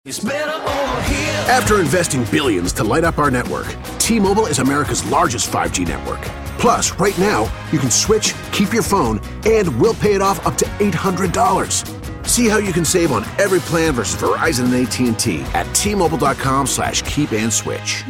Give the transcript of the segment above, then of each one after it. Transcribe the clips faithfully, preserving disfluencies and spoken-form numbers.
It's better over here. After investing billions to light up our network, T-Mobile is America's largest five G network. Plus, right now, you can switch, keep your phone, and we'll pay it off up to eight hundred dollars. See how you can save on every plan versus Verizon and A T and T at T-Mobile.com slash keep and switch.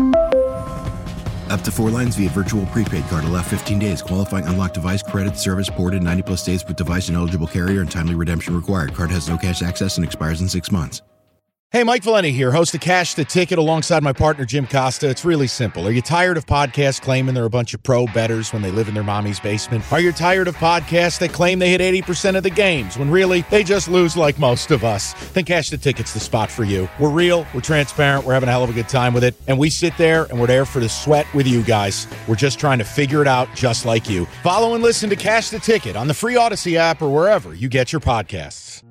Up to four lines via virtual prepaid card. Allow fifteen days. Qualifying unlocked device credit service ported ninety plus days with device and eligible carrier and timely redemption required. Card has no cash access and expires in six months. Hey, Mike Valenti here, host of Cash the Ticket alongside my partner, Jim Costa. It's really simple. Are you tired of podcasts claiming they're a bunch of pro bettors when they live in their mommy's basement? Are you tired of podcasts that claim they hit eighty percent of the games when really they just lose like most of us? Then Cash the Ticket's the spot for you. We're real, we're transparent, we're having a hell of a good time with it, and we sit there and we're there for the sweat with you guys. We're just trying to figure it out just like you. Follow and listen to Cash the Ticket on the free Odyssey app or wherever you get your podcasts.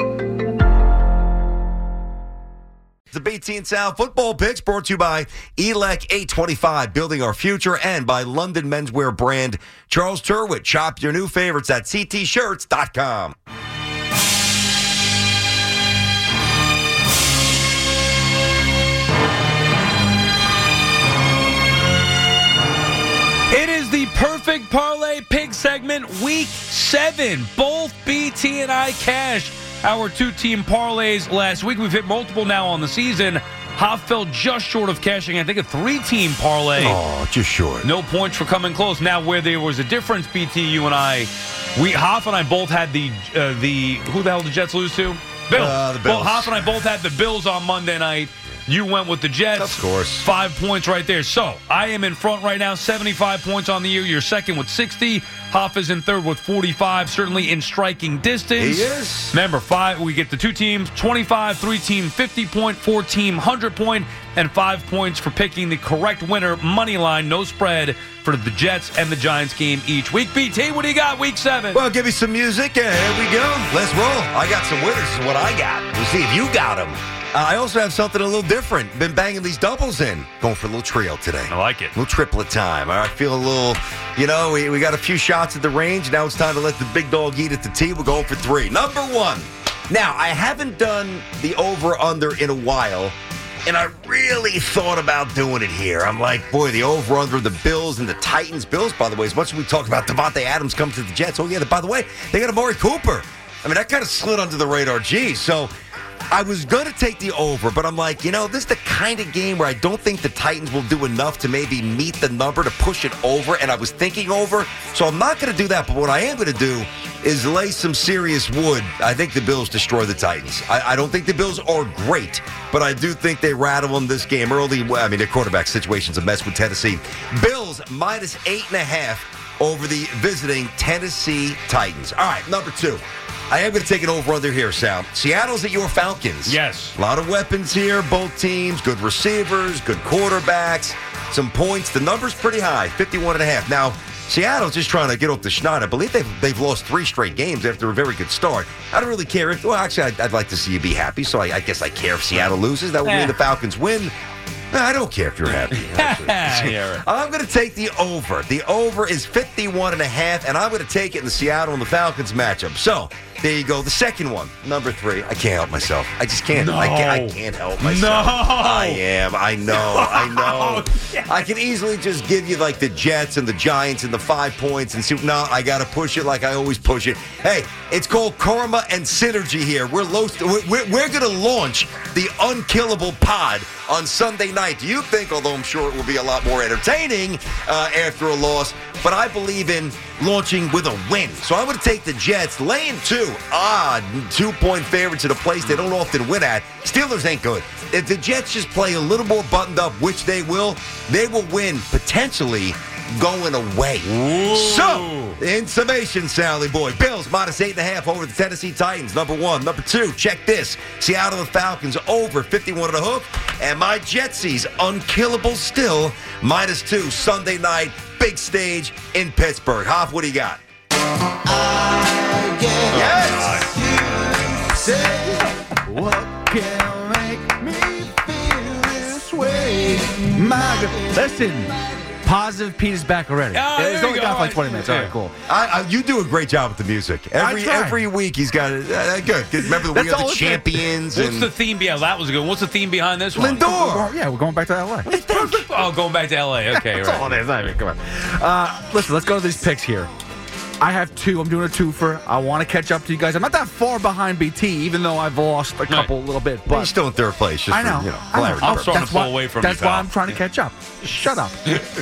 The B T and Sal football picks brought to you by E L E C eight twenty-five, Building Our Future, and by London menswear brand Charles Turwitt. Shop your new favorites at C T shirts dot com. It is the perfect parlay pick segment, week seven. Both B T and I cashed our two-team parlays last week. We've hit multiple now on the season. Hoff fell just short of cashing, I think, a three-team parlay. Oh, just short. No points for coming close. Now, where there was a difference, B T, you and I, we Hoff and I both had the, uh, the who the hell did the Jets lose to? Bills. Uh, the Bills. Well, Hoff and I both had the Bills on Monday night. You went with the Jets. Of course. Five points right there. So, I am in front right now, seventy-five points on the year. You're second with sixty. Hoff is in third with forty-five, certainly in striking distance. He is. Remember, five. We get the two teams, twenty-five, three-team, fifty-point, four-team, one hundred point, and five points for picking the correct winner, money line, no spread, for the Jets and the Giants game each week. B T, what do you got week seven? Well, give me some music, and here we go. Let's roll. I got some winners is what I got. We'll see if you got them. Uh, I also have something a little different. Been banging these doubles in. Going for a little trio today. I like it. A little triplet time. I feel a little, you know, we, we got a few shots at the range. Now it's time to let the big dog eat at the tee. We're going for three. Number one. Now, I haven't done the over-under in a while, and I really thought about doing it here. I'm like, boy, the over-under, the Bills and the Titans. Bills, by the way, as much as we talk about Devontae Adams coming to the Jets. Oh, yeah, by the way, they got Amari Cooper. I mean, that kind of slid under the radar. Gee, so I was going to take the over, but I'm like, you know, this is the kind of game where I don't think the Titans will do enough to maybe meet the number to push it over, and I was thinking over, so I'm not going to do that. But what I am going to do is lay some serious wood. I think the Bills destroy the Titans. I, I don't think the Bills are great, but I do think they rattle them this game early. I mean, their quarterback situation's a mess with Tennessee. Bills minus eight and a half over the visiting Tennessee Titans. All right, number two. I am going to take it over under here, Sal. Seattle's at your Falcons. Yes. A lot of weapons here, both teams, good receivers, good quarterbacks, some points. The number's pretty high, fifty-one and a half. Now, Seattle's just trying to get off the schneid. I believe they've, they've lost three straight games after a very good start. I don't really care if, well, actually, I'd, I'd like to see you be happy, so I, I guess I care if Seattle loses. That would mean the Falcons win. No, I don't care if you're happy. Yeah, right. I'm going to take the over. The over is fifty-one and a half, and I'm going to take it in the Seattle and the Falcons matchup. So, there you go. The second one, number three. I can't help myself. I just can't. No. I can't, I can't help myself. No. I am. I know. I know. Yes. I can easily just give you like the Jets and the Giants and the five points and see. No, I got to push it like I always push it. Hey, it's called karma and synergy here. We're low, we're, we're going to launch the Unkillable Pod on Sunday night. Do you think, although I'm sure it will be a lot more entertaining uh, after a loss, but I believe in launching with a win. So I'm going to take the Jets, laying two. Ah, two-point favorites at a place they don't often win at. Steelers ain't good. If the Jets just play a little more buttoned up, which they will, they will win potentially going away. Ooh. So, in summation, Sally boy, Bills minus eight and a half over the Tennessee Titans. Number one. Number two, check this. Seattle and Falcons over fifty-one and a hook. And my Jetsies, unkillable still, minus two Sunday night, big stage in Pittsburgh. Hoff, what do you got? I guess Yes. you say what can make me feel this way. My God. Listen, Positive Pete is back already. Oh, He's there you only go. gone for like twenty minutes. All right, Yeah. cool. I, I, you do a great job with the music. Every try. every week he's got it. Uh, good. good. Remember the That's We Are all the it's- Champions What's and the theme behind that? Was a good. What's the theme behind this one? Lindor. Yeah, we're going back to L A. Oh, going back to L A. Okay, That's all right. it is. I mean, come on. Uh, listen, let's go to these picks here. I have two. I'm doing a twofer. I want to catch up to you guys. I'm not that far behind B T, even though I've lost a couple a little bit. But But he's still in third place. Just I know. For, you know, I know. clarity I'm purposes. starting That's to pull why- away from That's you, why pal. I'm trying to catch up. Shut up.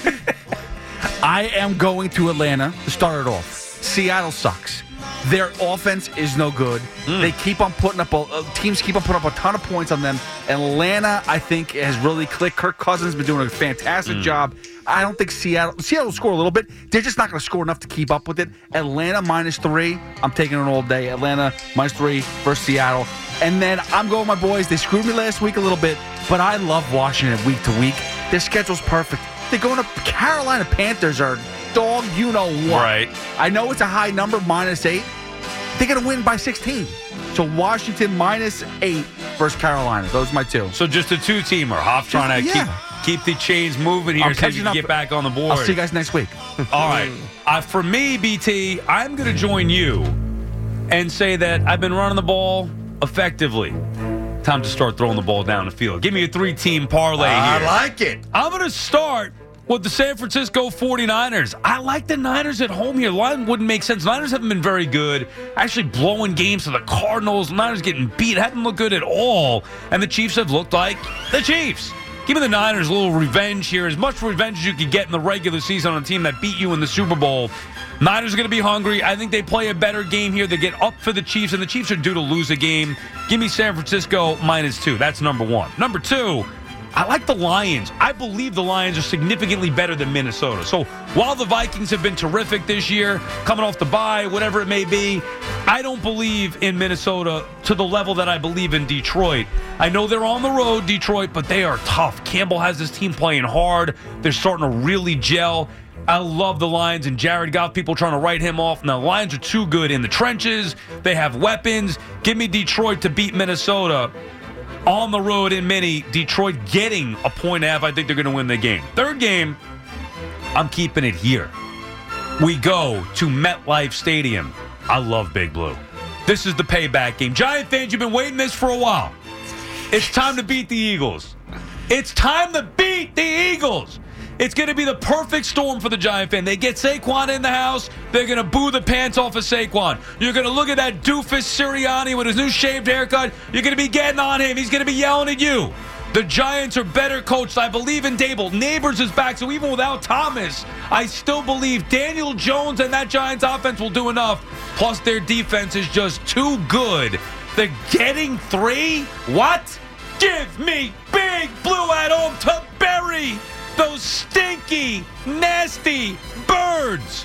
I am going to Atlanta to start it off. Seattle sucks. Their offense is no good. Mm. They keep on putting up, a, uh, teams keep on putting up a ton of points on them. Atlanta, I think, has really clicked. Kirk Cousins has been doing a fantastic Mm. job. I don't think Seattle, Seattle will score a little bit. They're just not going to score enough to keep up with it. Atlanta minus three. I'm taking it all day. Atlanta minus three versus Seattle. And then I'm going with my boys. They screwed me last week a little bit, but I love Washington week to week. Their schedule's perfect. They're going to Carolina Panthers are dog you know what. Right. I know it's a high number, minus eight. They're going to win by sixteen. So Washington minus eight versus Carolina. Those are my two. So just a two-teamer. Hoff trying to Yeah. keep keep the chains moving here I'm so you catching can up. get back on the board. I'll see you guys next week. All right. Uh, for me, B T, I'm going to join you and say that I've been running the ball effectively. Time to start throwing the ball down the field. Give me a three-team parlay I here. like it. I'm going to start with the San Francisco forty-niners. I like the Niners at home here. Line wouldn't make sense. Niners haven't been very good. Actually blowing games to the Cardinals. Niners getting beat. Haven't looked good at all. And the Chiefs have looked like the Chiefs. Give me the Niners a little revenge here. As much revenge as you could get in the regular season on a team that beat you in the Super Bowl. Niners are going to be hungry. I think they play a better game here. They get up for the Chiefs, and the Chiefs are due to lose a game. Give me San Francisco minus two. That's number one. Number two, I like the Lions. I believe the Lions are significantly better than Minnesota. So while the Vikings have been terrific this year, coming off the bye, whatever it may be, I don't believe in Minnesota to the level that I believe in Detroit. I know they're on the road, Detroit, but they are tough. Campbell has his team playing hard. They're starting to really gel. I love the Lions and Jared Goff. People trying to write him off. Now, the Lions are too good in the trenches. They have weapons. Give me Detroit to beat Minnesota. On the road in Mini, Detroit getting a point and a half. I think they're going to win the game. Third game, I'm keeping it here. We go to MetLife Stadium. I love Big Blue. This is the payback game. Giant fans, you've been waiting this for a while. It's time to beat the Eagles. It's time to beat the Eagles. It's going to be the perfect storm for the Giant fan. They get Saquon in the house. They're going to boo the pants off of Saquon. You're going to look at that doofus Sirianni with his new shaved haircut. You're going to be getting on him. He's going to be yelling at you. The Giants are better coached. I believe in Dable. Neighbors is back, so even without Thomas, I still believe Daniel Jones and that Giants offense will do enough. Plus, their defense is just too good. They're getting three? What? Give me Big Blue at home to bury those stinky, nasty birds.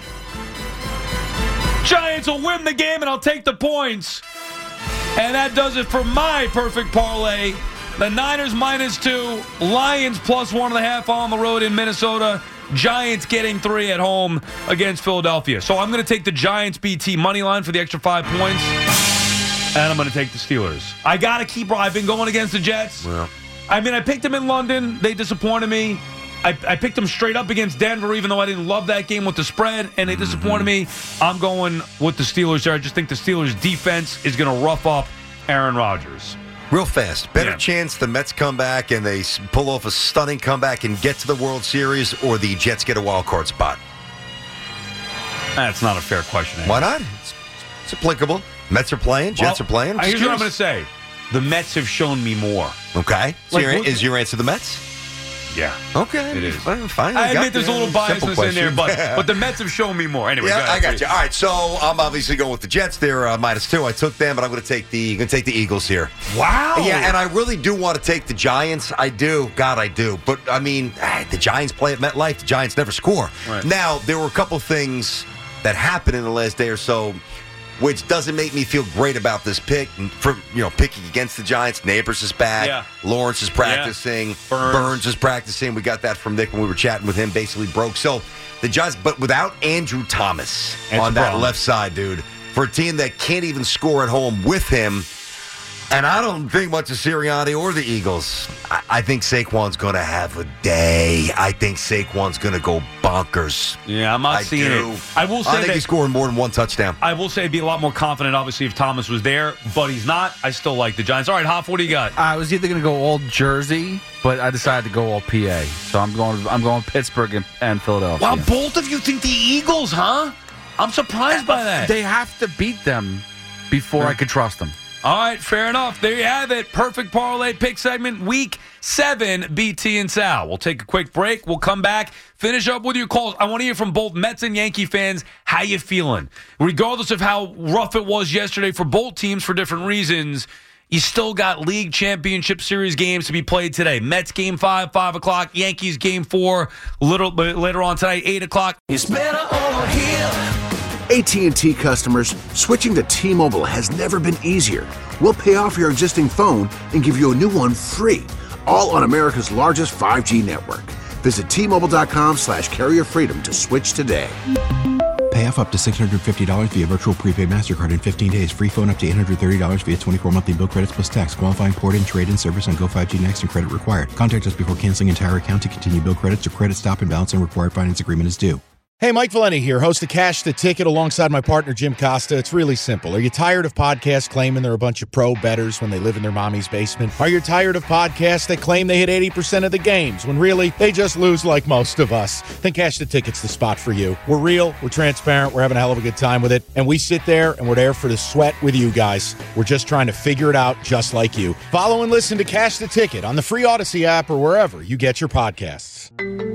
Giants will win the game, and I'll take the points. And that does it for my perfect parlay. The Niners minus two, Lions plus one and a half on the road in Minnesota, Giants getting three at home against Philadelphia. So I'm going to take the Giants B T money line for the extra five points, and I'm going to take the Steelers. I got to keep. I've been going against the Jets. Well. I mean, I picked them in London. They disappointed me. I, I picked them straight up against Denver, even though I didn't love that game with the spread, and they disappointed me. I'm going with the Steelers there. I just think the Steelers' defense is going to rough up Aaron Rodgers. Real fast. Better Yeah. chance the Mets come back and they s- pull off a stunning comeback and get to the World Series, or the Jets get a wild card spot? That's not a fair question. Why not? It's, it's applicable. Mets are playing. Jets Well, are playing. Here's Just what I'm going to curious. say. The Mets have shown me more. Okay. So Like, your, what- is your answer the Mets? Yeah. Okay. It is. Fine. fine. I got admit there's a the little simple biasness in there, question. but but the Mets have shown me more. Anyway, Yeah, go ahead, I got please. you. All right, so I'm obviously going with the Jets. They're uh, minus two. I took them, but I'm going to take the going to take the Eagles here. Wow. Yeah, and I really do want to take the Giants. I do. God, I do. But, I mean, ah, the Giants play at MetLife. The Giants never score. Right. Now, there were a couple things that happened in the last day or so, which doesn't make me feel great about this pick. And for, you know, picking against the Giants, Neighbors is back. Yeah. Lawrence is practicing. Burns. Burns is practicing. We got that from Nick when we were chatting with him. Basically broke. So, the Giants, but without Andrew Thomas That's on a that problem. left side, dude, for a team that can't even score at home with him, And I don't think much of Sirianni or the Eagles. I, I think Saquon's going to have a day. I think Saquon's going to go bonkers. Yeah, I'm not I seeing do. it. I will say I think that he's scoring more than one touchdown. I will say I'd be a lot more confident, obviously, if Thomas was there, but he's not. I still like the Giants. All right, Hoff, what do you got? I was either going to go all Jersey, but I decided to go all P A. So I'm going. I'm going Pittsburgh and, and Philadelphia. Wow, both of you think the Eagles, huh? I'm surprised by that. They have to beat them before I could trust them. All right, fair enough. There you have it. Perfect parlay pick segment, week seven, B T and Sal. We'll take a quick break. We'll come back, finish up with your calls. I want to hear from both Mets and Yankee fans. How you feeling? Regardless of how rough it was yesterday for both teams for different reasons, you still got league championship series games to be played today. Mets game five, five o'clock. Yankees game four, little bit later on tonight, eight o'clock. It's better over here. A T and T customers, switching to T-Mobile has never been easier. We'll pay off your existing phone and give you a new one free, all on America's largest five G network. Visit T-Mobile.com slash carrier freedom to switch today. Pay off up to six hundred fifty dollars via virtual prepaid MasterCard in fifteen days. Free phone up to eight hundred thirty dollars via twenty-four monthly bill credits plus tax. Qualifying port and trade-in service on Go five G Next and credit required. Contact us before canceling entire account to continue bill credits or credit stop and balance and required finance agreement is due. Hey, Mike Valeni here, host of Cash the Ticket alongside my partner, Jim Costa. It's really simple. Are you tired of podcasts claiming they're a bunch of pro bettors when they live in their mommy's basement? Are you tired of podcasts that claim they hit eighty percent of the games when really they just lose like most of us? Then Cash the Ticket's the spot for you. We're real, we're transparent, we're having a hell of a good time with it, and we sit there and we're there for the sweat with you guys. We're just trying to figure it out just like you. Follow and listen to Cash the Ticket on the free Odyssey app or wherever you get your podcasts.